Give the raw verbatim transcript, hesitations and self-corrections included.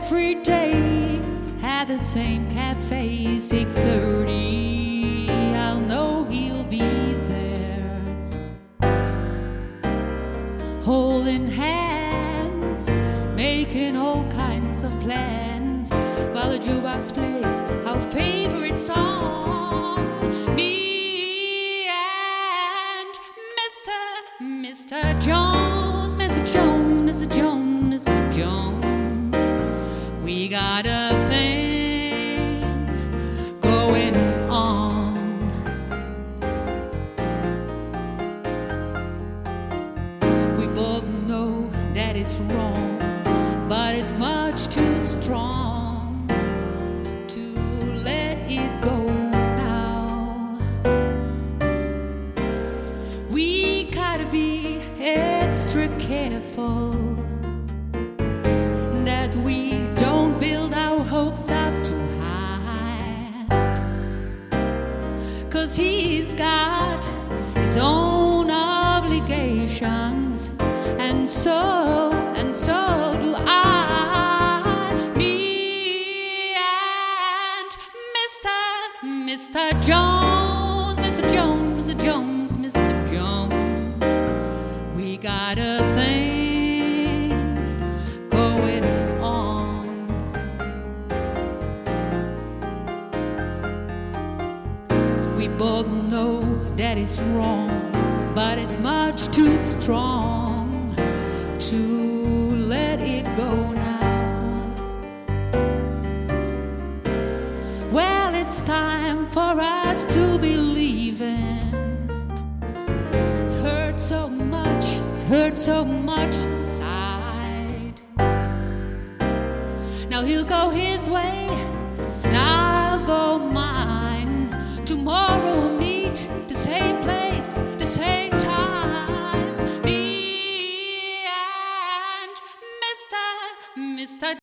every day at the same cafe, six thirty. I'll know he'll be there, holding hands, making all kinds of plans, while the jukebox plays our favorite song. Me and Mister Mister Jones, Mister Jones, Mister Jones, Mister Jones, we got a thing going on. We both know that it's wrong, but it's much too strong to let it go now. We gotta be extra careful that we don't build our hopes up too high, 'cause he's got his own obligations, and so, and so do I. Me and Mister Mister Jones, Mister Jones, Mister Jones, Mister Jones, we got a thing going on. We both know that it's wrong, but it's much too strong to let it go now. Well, it's time for us to believe in. It hurts so much, it hurts so much inside. Now he'll go his way, and I'll go mine. Tomorrow we'll meet the same place, the same time. Me and Mister Mister